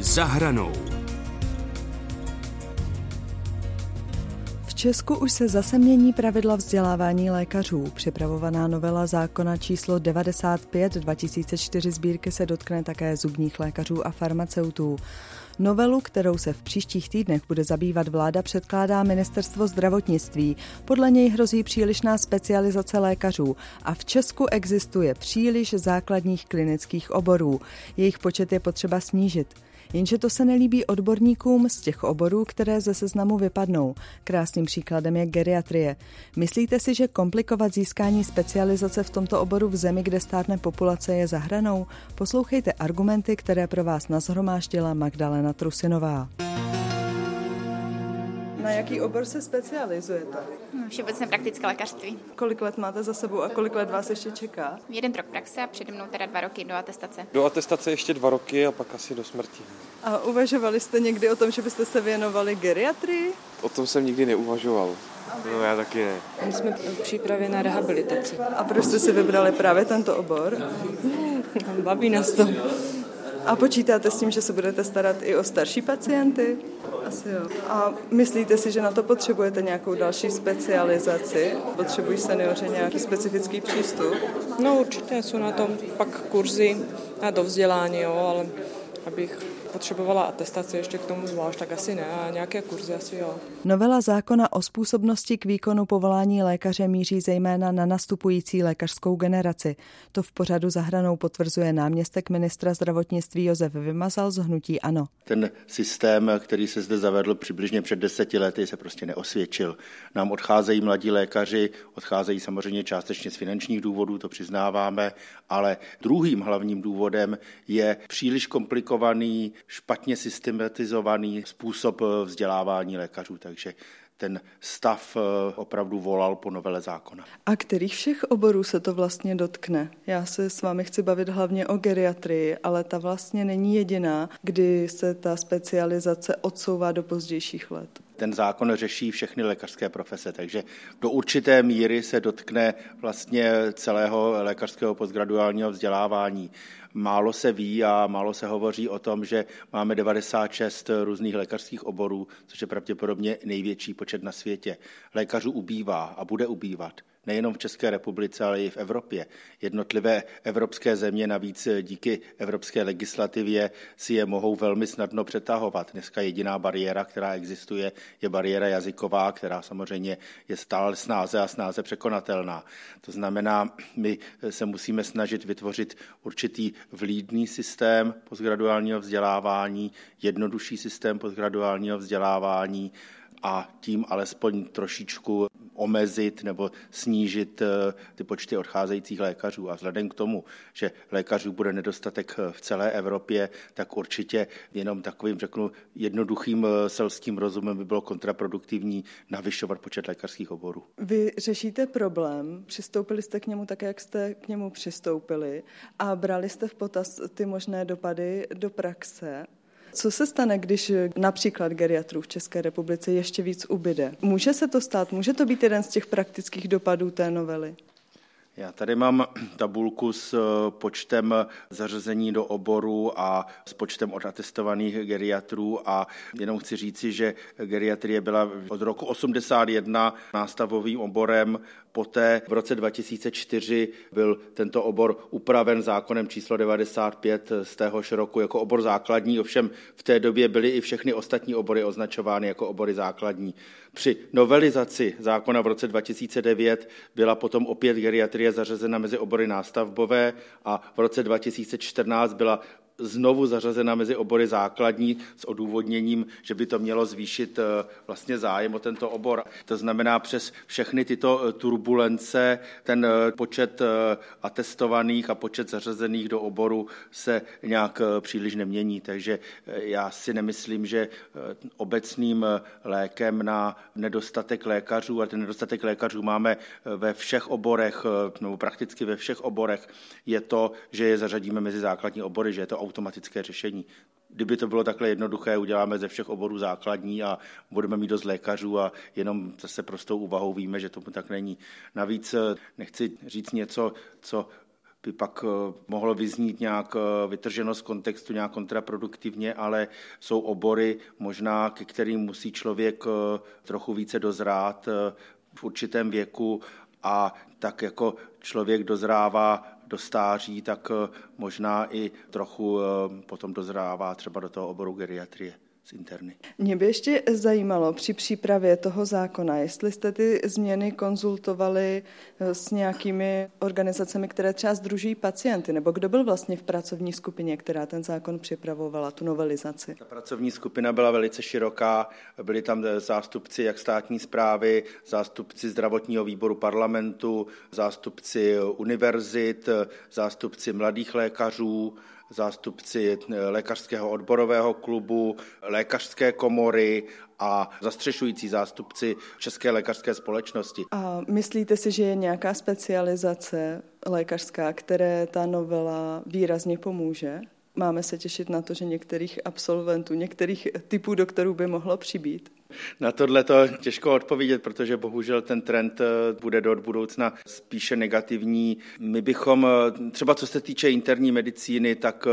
Za hranou. V Česku už se zase mění pravidla vzdělávání lékařů. Připravovaná novela zákona číslo 95/2004 sbírky se dotkne také zubních lékařů a farmaceutů. Novelu, kterou se v příštích týdnech bude zabývat vláda, předkládá Ministerstvo zdravotnictví. Podle něj hrozí přílišná specializace lékařů a v Česku existuje příliš základních klinických oborů. Jejich počet je potřeba snížit. Jenže to se nelíbí odborníkům z těch oborů, které ze seznamu vypadnou. Krásným příkladem je geriatrie. Myslíte si, že komplikovat získání specializace v tomto oboru v zemi, kde stárne populace, je za hranou? Poslouchejte argumenty, které pro vás nashromáždila Magdalena Trusinová. Na jaký obor se specializujete? Všeobecné praktické lékařství. Kolik let máte za sebou a kolik let vás ještě čeká? 1 rok praxe a přede mnou teda 2 roky do atestace. Do atestace ještě 2 roky a pak asi do smrti. A uvažovali jste někdy o tom, že byste se věnovali geriatrii? O tom jsem nikdy neuvažoval. No já taky ne. My jsme v přípravě na rehabilitaci. A proč jste si vybrali právě tento obor? Baví nás to. A počítáte s tím, že se budete starat i o starší pacienty? Asi jo. A myslíte si, že na to potřebujete nějakou další specializaci? Potřebují seniori nějaký specifický přístup? No určitě jsou na tom pak kurzy a dovzdělání, jo, ale abych potřebovala atestaci ještě k tomu zvlášť, tak asi ne, a nějaké kurzy asi jo. Novela zákona o způsobnosti k výkonu povolání lékaře míří zejména na nastupující lékařskou generaci. To v pořadu Za hranou potvrzuje náměstek ministra zdravotnictví Josef Vymazal z hnutí ANO. Ten systém, který se zde zavedl přibližně před 10 lety, se prostě neosvědčil. Nám odcházejí mladí lékaři, odcházejí samozřejmě částečně z finančních důvodů, to přiznáváme, ale druhým hlavním důvodem je příliš komplikovaný, špatně systematizovaný způsob vzdělávání lékařů, takže ten stav opravdu volal po novele zákona. A kterých všech oborů se to vlastně dotkne? Já se s vámi chci bavit hlavně o geriatrii, ale ta vlastně není jediná, kdy se ta specializace odsouvá do pozdějších let. Ten zákon řeší všechny lékařské profese, takže do určité míry se dotkne vlastně celého lékařského postgraduálního vzdělávání. Málo se ví a málo se hovoří o tom, že máme 96 různých lékařských oborů, což je pravděpodobně největší počet na světě. Lékařů ubývá a bude ubývat. Nejenom v České republice, ale i v Evropě. Jednotlivé evropské země navíc díky evropské legislativě si je mohou velmi snadno přetahovat. Dneska jediná bariéra, která existuje, je bariéra jazyková, která samozřejmě je stále snáze překonatelná. To znamená, my se musíme snažit vytvořit určitý vlídný systém postgraduálního vzdělávání, jednodušší systém postgraduálního vzdělávání, a tím alespoň trošičku omezit nebo snížit ty počty odcházejících lékařů. A vzhledem k tomu, že lékařů bude nedostatek v celé Evropě, tak určitě jenom takovým, jednoduchým selským rozumem by bylo kontraproduktivní navyšovat počet lékařských oborů. Vy řešíte problém, přistoupili jste k němu tak, jak jste k němu přistoupili a brali jste v potaz ty možné dopady do praxe. Co se stane, když například geriatrů v České republice ještě víc ubyde? Může se to stát? Může to být jeden z těch praktických dopadů té novely? Já tady mám tabulku s počtem zařazení do oboru a s počtem odatestovaných geriatrů a jenom chci říci, že geriatrie byla od roku 1981 nástavovým oborem, poté v roce 2004 byl tento obor upraven zákonem číslo 95 z téhož roku jako obor základní, ovšem v té době byly i všechny ostatní obory označovány jako obory základní. Při novelizaci zákona v roce 2009 byla potom opět geriatrie zařazena mezi obory nástavbové a v roce 2014 byla znovu zařazena mezi obory základní s odůvodněním, že by to mělo zvýšit vlastně zájem o tento obor. To znamená, přes všechny tyto turbulence ten počet atestovaných a počet zařazených do oboru se nějak příliš nemění. Takže já si nemyslím, že obecným lékem na nedostatek lékařů, a ten nedostatek lékařů máme ve všech oborech, nebo prakticky ve všech oborech, je to, že je zařadíme mezi základní obory, že je to automatické řešení. Kdyby to bylo takhle jednoduché, uděláme ze všech oborů základní a budeme mít dost lékařů a jenom zase prostou úvahou víme, že tomu tak není. Navíc nechci říct něco, co by pak mohlo vyznít nějak vytrženo z kontextu, nějak kontraproduktivně, ale jsou obory možná, ke kterým musí člověk trochu více dozrát v určitém věku a tak jako člověk dozrává do stáří, tak možná i trochu potom dozrává třeba do toho oboru geriatrie z interny. Mě by ještě zajímalo při přípravě toho zákona, jestli jste ty změny konzultovali s nějakými organizacemi, které třeba sdružují pacienty, nebo kdo byl vlastně v pracovní skupině, která ten zákon připravovala, tu novelizaci? Ta pracovní skupina byla velice široká, byli tam zástupci jak státní správy, zástupci zdravotního výboru parlamentu, zástupci univerzit, zástupci mladých lékařů, zástupci lékařského odborového klubu, lékařské komory a zastřešující zástupci České lékařské společnosti. A myslíte si, že je nějaká specializace lékařská, které ta novela výrazně pomůže? Máme se těšit na to, že některých absolventů, některých typů doktorů by mohlo přibýt? Na tohle to těžko odpovědět, protože bohužel ten trend bude do budoucna spíše negativní. My bychom, třeba co se týče interní medicíny, tak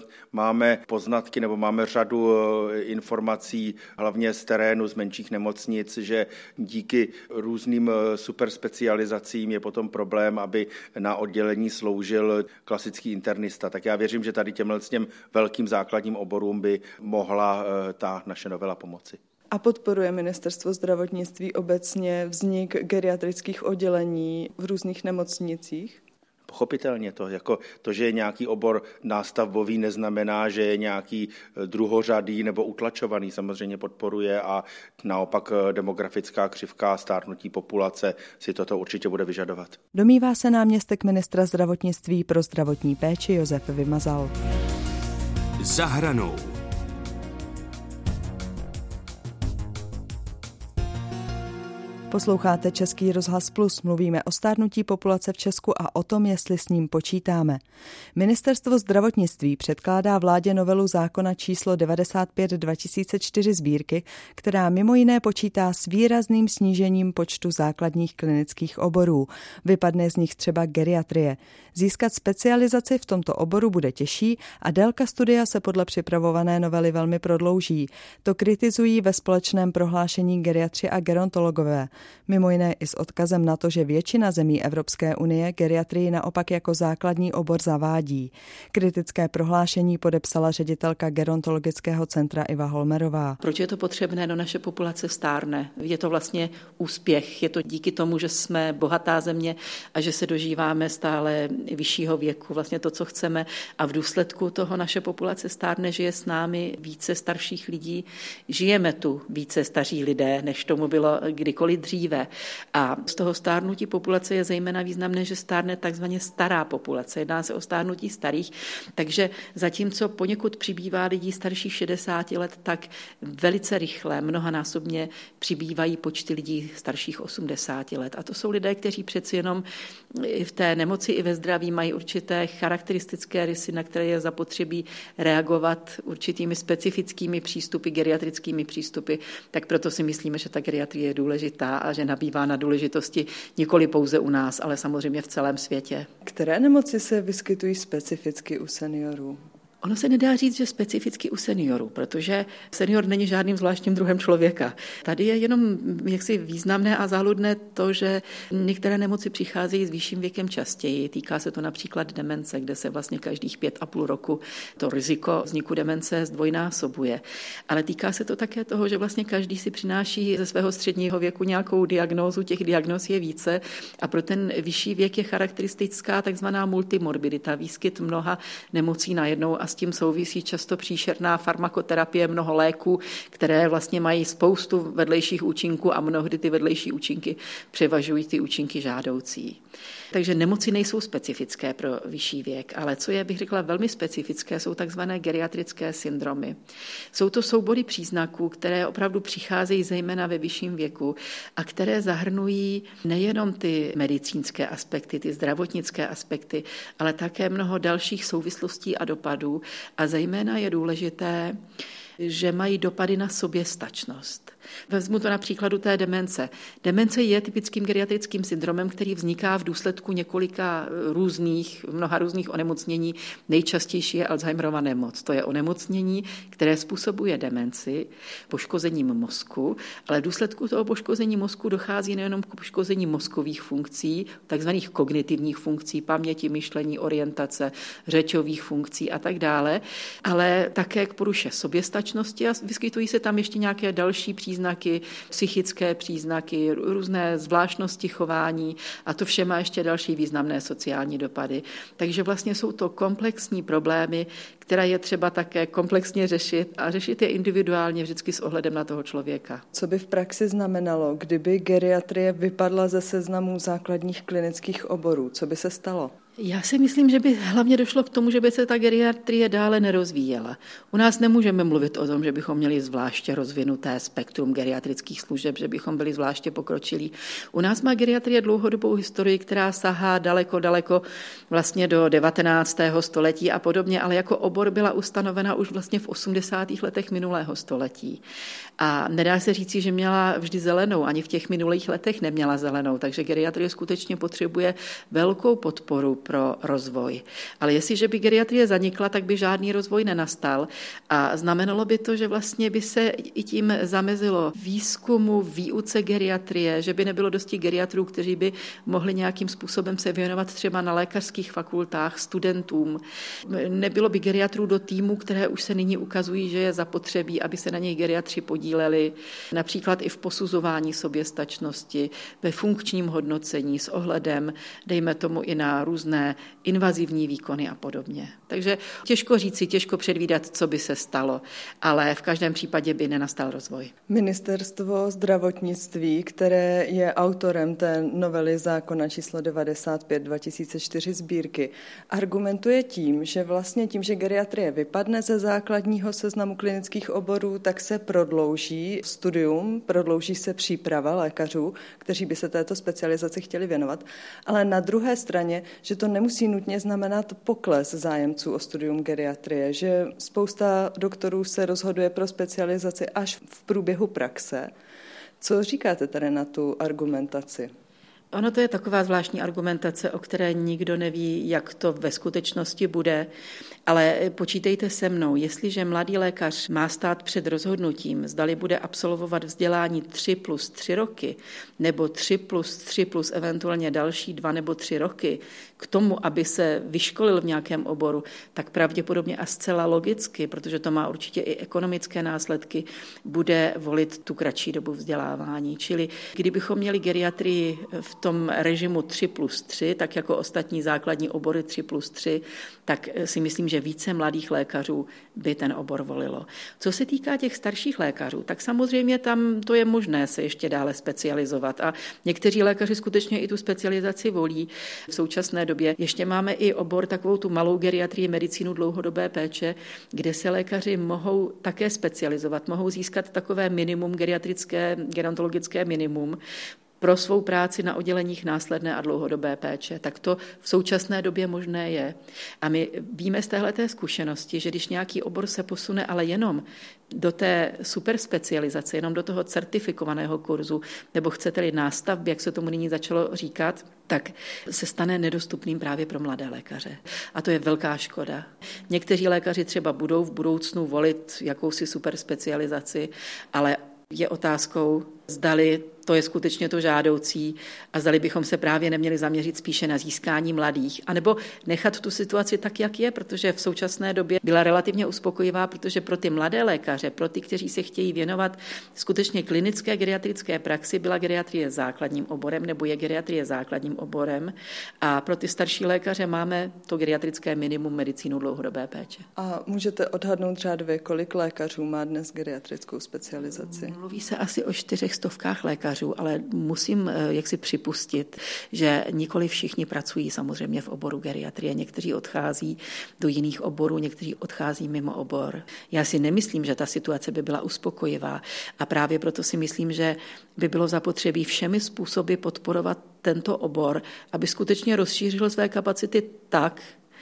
máme poznatky nebo máme řadu informací, hlavně z terénu, z menších nemocnic, že díky různým superspecializacím je potom problém, aby na oddělení sloužil klasický internista. Tak já věřím, že tady těm velkým základním oborům by mohla ta naše novela pomoci. A podporuje Ministerstvo zdravotnictví obecně vznik geriatrických oddělení v různých nemocnicích? Pochopitelně to, že je nějaký obor nástavbový, neznamená, že je nějaký druhořadý nebo utlačovaný. Samozřejmě podporuje a naopak demografická křivka stárnutí populace si toto určitě bude vyžadovat. Domnívá se náměstek ministra zdravotnictví pro zdravotní péči Josef Vymazal. Za hranou. Posloucháte Český rozhlas Plus. Mluvíme o stárnutí populace v Česku a o tom, jestli s ním počítáme. Ministerstvo zdravotnictví předkládá vládě novelu zákona číslo 95/2004 sbírky, která mimo jiné počítá s výrazným snížením počtu základních klinických oborů. Vypadne z nich třeba geriatrie. Získat specializaci v tomto oboru bude těžší a délka studia se podle připravované novely velmi prodlouží. To kritizují ve společném prohlášení geriatři a gerontologové. Mimo jiné i s odkazem na to, že většina zemí Evropské unie geriatrii naopak jako základní obor zavádí. Kritické prohlášení podepsala ředitelka gerontologického centra Iva Holmerová. Proč je to potřebné? Do naše populace stárne. Je to vlastně úspěch. Je to díky tomu, že jsme bohatá země a že se dožíváme stále vyššího věku. Vlastně to, co chceme. A v důsledku toho naše populace stárne, že je s námi více starších lidí. Žijeme tu více staří lidé, než tomu bylo kdykoliv dříve. A z toho stárnutí populace je zejména významné, že stárne takzvaně stará populace. Jedná se o stárnutí starých, takže zatímco poněkud přibývá lidí starších 60 let, tak velice rychle, mnohanásobně přibývají počty lidí starších 80 let. A to jsou lidé, kteří přeci jenom v té nemoci i ve zdraví mají určité charakteristické rysy, na které je zapotřebí reagovat určitými specifickými přístupy, geriatrickými přístupy. Tak proto si myslíme, že ta geriatrie je důležitá a že nabývá na důležitosti nikoli pouze u nás, ale samozřejmě v celém světě. Které nemoci se vyskytují specificky u seniorů? Ono se nedá říct, že specificky u seniorů, protože senior není žádným zvláštním druhem člověka. Tady je jenom jaksi významné a záludné to, že některé nemoci přicházejí s vyšším věkem častěji. Týká se to například demence, kde se vlastně každých 5,5 roku to riziko vzniku demence zdvojnásobuje. Ale týká se to také toho, že vlastně každý si přináší ze svého středního věku nějakou diagnózu, těch diagnóz je více a pro ten vyšší věk je charakteristická takzvaná multimorbidita, výskyt mnoha nemocí najednou a s tím souvisí často příšerná farmakoterapie, mnoho léků, které vlastně mají spoustu vedlejších účinků a mnohdy ty vedlejší účinky převažují ty účinky žádoucí. Takže nemoci nejsou specifické pro vyšší věk, ale co je, bych řekla, velmi specifické, jsou takzvané geriatrické syndromy. Jsou to soubory příznaků, které opravdu přicházejí zejména ve vyšším věku a které zahrnují nejenom ty medicínské aspekty, ty zdravotnické aspekty, ale také mnoho dalších souvislostí a dopadů. A zejména je důležité, že mají dopady na soběstačnost. Vezmu to na příkladu té demence. Demence je typickým geriatrickým syndromem, který vzniká v důsledku mnoha různých onemocnění. Nejčastější je Alzheimerova nemoc. To je onemocnění, které způsobuje demenci, poškozením mozku, ale v důsledku toho poškození mozku dochází nejenom k poškození mozkových funkcí, takzvaných kognitivních funkcí, paměti, myšlení, orientace, řečových funkcí a tak dále, ale také k poruše soběstačnosti a vyskytují se tam ještě nějaké další příznaky, psychické příznaky, různé zvláštnosti chování a to vše má ještě další významné sociální dopady. Takže vlastně jsou to komplexní problémy, které je třeba také komplexně řešit a řešit je individuálně vždycky s ohledem na toho člověka. Co by v praxi znamenalo, kdyby geriatrie vypadla ze seznamu základních klinických oborů? Co by se stalo? Já si myslím, že by hlavně došlo k tomu, že by se ta geriatrie dále nerozvíjela. U nás nemůžeme mluvit o tom, že bychom měli zvláště rozvinuté spektrum geriatrických služeb, že bychom byli zvláště pokročilí. U nás má geriatrie dlouhodobou historii, která sahá daleko vlastně do 19. století a podobně, ale jako obor byla ustanovena už vlastně v 80. letech minulého století. A nedá se říci, že měla vždy zelenou, ani v těch minulých letech neměla zelenou, takže geriatrie skutečně potřebuje velkou podporu pro rozvoj. Ale jestliže by geriatrie zanikla, tak by žádný rozvoj nenastal a znamenalo by to, že vlastně by se i tím zamezilo výzkumu, výuce geriatrie, že by nebylo dosti geriatrů, kteří by mohli nějakým způsobem se věnovat třeba na lékařských fakultách studentům. Nebylo by geriatrů do týmu, které už se nyní ukazují, že je zapotřebí, aby se na něj geriatři podíleli, například i v posuzování soběstačnosti, ve funkčním hodnocení s ohledem, dejme tomu i na různé invazivní výkony a podobně. Takže těžko říci, těžko předvídat, co by se stalo, ale v každém případě by nenastal rozvoj. Ministerstvo zdravotnictví, které je autorem té novely zákona číslo 95/2004 sbírky, argumentuje tím, že geriatrie vypadne ze základního seznamu klinických oborů, tak se prodlouží studium, prodlouží se příprava lékařů, kteří by se této specializaci chtěli věnovat, ale na druhé straně, že to nemusí nutně znamenat pokles zájemců o studium geriatrie, že spousta doktorů se rozhoduje pro specializaci až v průběhu praxe. Co říkáte tady na tu argumentaci? Ono to je taková zvláštní argumentace, o které nikdo neví, jak to ve skutečnosti bude, ale počítejte se mnou, jestliže mladý lékař má stát před rozhodnutím, zdali bude absolvovat vzdělání 3+3 roky, nebo 3+3+ eventuálně další 2 nebo 3 roky, k tomu, aby se vyškolil v nějakém oboru, tak pravděpodobně a zcela logicky, protože to má určitě i ekonomické následky, bude volit tu kratší dobu vzdělávání. Čili kdybychom měli geriatrii v tom režimu 3+3, tak jako ostatní základní obory 3+3, tak si myslím, že více mladých lékařů by ten obor volilo. Co se týká těch starších lékařů, tak samozřejmě tam to je možné se ještě dále specializovat a někteří lékaři skutečně i tu specializaci volí. V současné době ještě máme i obor, takovou tu malou geriatrii, medicínu dlouhodobé péče, kde se lékaři mohou také specializovat, mohou získat takové minimum gerontologické minimum pro svou práci na odděleních následné a dlouhodobé péče. Tak to v současné době možné je. A my víme z téhleté zkušenosti, že když nějaký obor se posune ale jenom do té superspecializace, jenom do toho certifikovaného kurzu, nebo chcete-li nástavby, jak se tomu nyní začalo říkat, tak se stane nedostupným právě pro mladé lékaře. A to je velká škoda. Někteří lékaři třeba budou v budoucnu volit jakousi superspecializaci, ale je otázkou, zdali to je skutečně to žádoucí a zdali bychom se právě neměli zaměřit spíše na získání mladých, anebo nechat tu situaci tak, jak je, protože v současné době byla relativně uspokojivá, protože pro ty mladé lékaře, pro ty, kteří se chtějí věnovat skutečně klinické geriatrické praxi, byla geriatrie základním oborem nebo je geriatrie základním oborem a pro ty starší lékaře máme to geriatrické minimum medicínu dlouhodobé péče. A můžete odhadnout řádově, kolik lékařů má dnes geriatrickou specializaci? Mluví se asi o 400 lékařů, ale musím jaksi připustit, že nikoli všichni pracují samozřejmě v oboru geriatrie. Někteří odchází do jiných oborů, někteří odchází mimo obor. Já si nemyslím, že ta situace by byla uspokojivá a právě proto si myslím, že by bylo zapotřebí všemi způsoby podporovat tento obor, aby skutečně rozšířil své kapacity tak,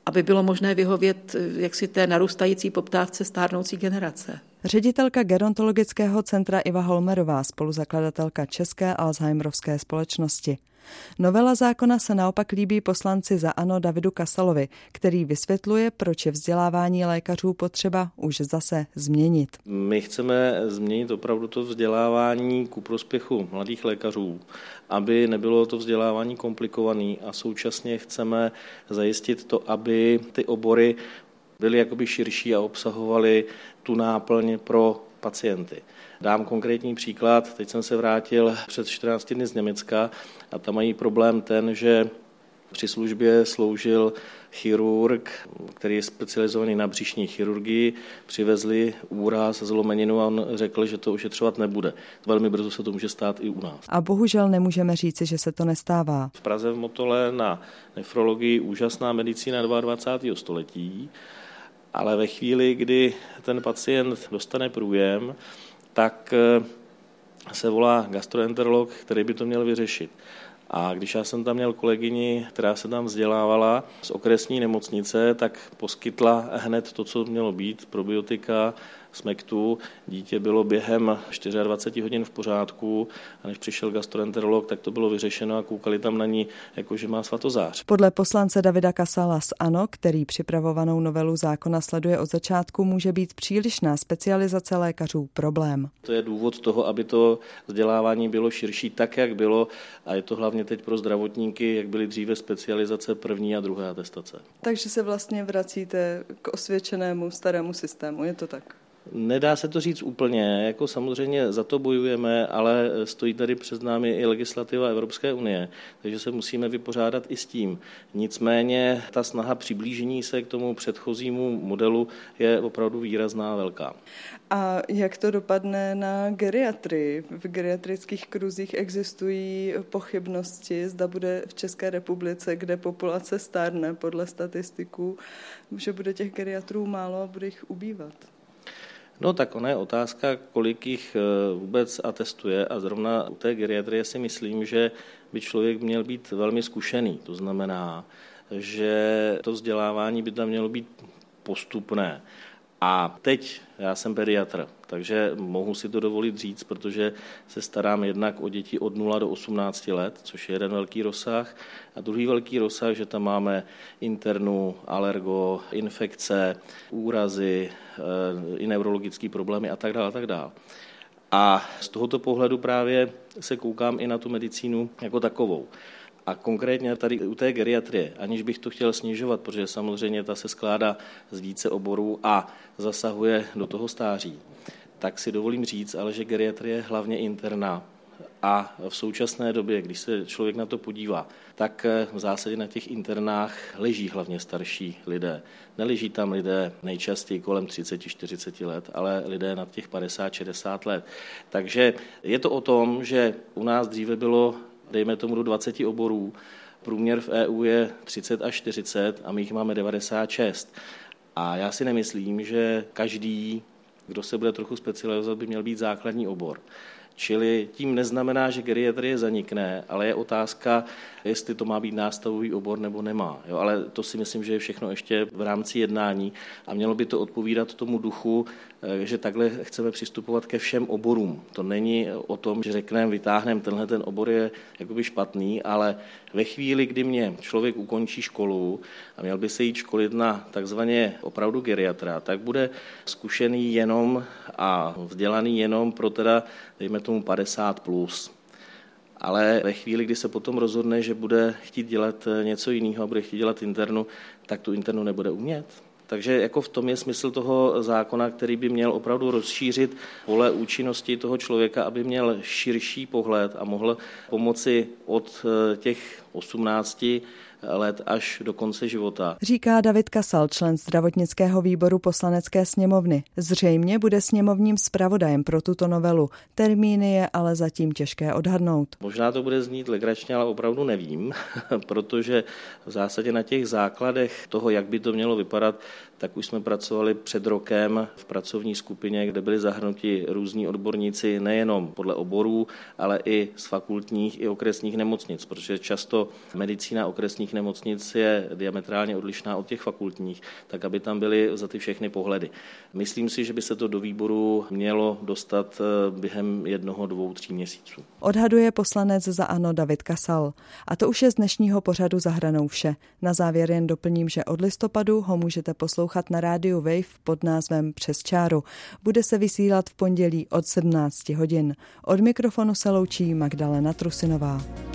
aby bylo možné vyhovět jaksi té narůstající poptávce stárnoucí generace. Ředitelka gerontologického centra Iva Holmerová, spoluzakladatelka České Alzheimerovské společnosti. Novela zákona se naopak líbí poslanci za ANO Davidu Kasalovi, který vysvětluje, proč je vzdělávání lékařů potřeba už zase změnit. My chceme změnit opravdu to vzdělávání ku prospěchu mladých lékařů, aby nebylo to vzdělávání komplikované, a současně chceme zajistit to, aby ty obory byly jakoby širší a obsahovaly tu náplň pro pacienty. Dám konkrétní příklad. Teď jsem se vrátil před 14 dny z Německa a tam mají problém ten, že při službě sloužil chirurg, který je specializovaný na břišní chirurgii, přivezli úraz, zlomeninu a on řekl, že to ošetřovat nebude. Velmi brzo se to může stát i u nás. A bohužel nemůžeme říci, že se to nestává. V Praze v Motole na nefrologii úžasná medicína 22. století, ale ve chvíli, kdy ten pacient dostane průjem, tak se volá gastroenterolog, který by to měl vyřešit. A když já jsem tam měl kolegyni, která se tam vzdělávala z okresní nemocnice, tak poskytla hned to, co mělo být, probiotika, smektu. Dítě bylo během 24 hodin v pořádku a než přišel gastroenterolog, tak to bylo vyřešeno a koukali tam na ní, jako že má svatozář. Podle poslance Davida Kasala z ANO, který připravovanou novelu zákona sleduje od začátku, může být přílišná specializace lékařů problém. To je důvod toho, aby to vzdělávání bylo širší tak, jak bylo, a je to hlavně teď pro zdravotníky, jak byly dříve specializace první a druhé atestace. Takže se vlastně vracíte k osvědčenému starému systému, je to tak? Nedá se to říct úplně, jako samozřejmě za to bojujeme, ale stojí tady před námi i legislativa Evropské unie, takže se musíme vypořádat i s tím. Nicméně ta snaha přiblížení se k tomu předchozímu modelu je opravdu výrazná, velká. A jak to dopadne na geriatrii? V geriatrických kruzích existují pochybnosti, zda bude v České republice, kde populace stárne podle statistiků, že bude těch geriatrů málo a bude jich ubývat. No tak ona je otázka, kolik jich vůbec atestuje, a zrovna u té geriatrie si myslím, že by člověk měl být velmi zkušený. To znamená, že to vzdělávání by tam mělo být postupné. A teď já jsem pediatr, takže mohu si to dovolit říct, protože se starám jednak o děti od 0 do 18 let, což je jeden velký rozsah. A druhý velký rozsah, že tam máme internu, alergo, infekce, úrazy, i neurologické problémy a tak dále, a tak dále. A z tohoto pohledu právě se koukám i na tu medicínu jako takovou. A konkrétně tady u té geriatrie, aniž bych to chtěl snižovat, protože samozřejmě ta se skládá z více oborů a zasahuje do toho stáří, tak si dovolím říct, ale že geriatrie je hlavně interna. A v současné době, když se člověk na to podívá, tak v zásadě na těch internách leží hlavně starší lidé. Neleží tam lidé nejčastěji kolem 30-40 let, ale lidé nad těch 50-60 let. Takže je to o tom, že u nás dříve bylo, dejme tomu, do 20 oborů. Průměr v EU je 30 až 40 a my jich máme 96. A já si nemyslím, že každý, kdo se bude trochu specializovat, by měl být základní obor. Čili tím neznamená, že geriatrie zanikne, ale je otázka, jestli to má být nástavový obor nebo nemá. Jo, ale to si myslím, že je všechno ještě v rámci jednání a mělo by to odpovídat tomu duchu, že takhle chceme přistupovat ke všem oborům. To není o tom, že řekneme, vytáhneme, tenhle ten obor je jakoby špatný, ale ve chvíli, kdy mě člověk ukončí školu a měl by se jít školit na takzvaně opravdu geriatra, tak bude zkušený jenom a vzdělaný jenom pro teda, dejme tomu 50+. Ale ve chvíli, kdy se potom rozhodne, že bude chtít dělat něco jiného a bude chtít dělat internu, tak tu internu nebude umět. Takže jako v tom je smysl toho zákona, který by měl opravdu rozšířit pole účinnosti toho člověka, aby měl širší pohled a mohl pomoci od těch 18 let až do konce života. Říká David Kasal, člen zdravotnického výboru Poslanecké sněmovny. Zřejmě bude sněmovním zpravodajem pro tuto novelu. Termíny je ale zatím těžké odhadnout. Možná to bude znít legračně, ale opravdu nevím, protože v zásadě na těch základech toho, jak by to mělo vypadat, tak už jsme pracovali před rokem v pracovní skupině, kde byli zahrnuti různí odborníci nejenom podle oborů, ale i z fakultních i okresních nemocnic, protože často medicína okresních nemocnic je diametrálně odlišná od těch fakultních, tak aby tam byly za ty všechny pohledy. Myslím si, že by se to do výboru mělo dostat během 1, 2, 3 měsíců. Odhaduje poslanec za ANO David Kasal. A to už je z dnešního pořadu Za hranou vše. Na závěr jen doplním, že od listopadu ho můžete poslouchat na rádiu Wave pod názvem Přes čáru. Bude se vysílat v pondělí od 17 hodin. Od mikrofonu se loučí Magdalena Trusinová.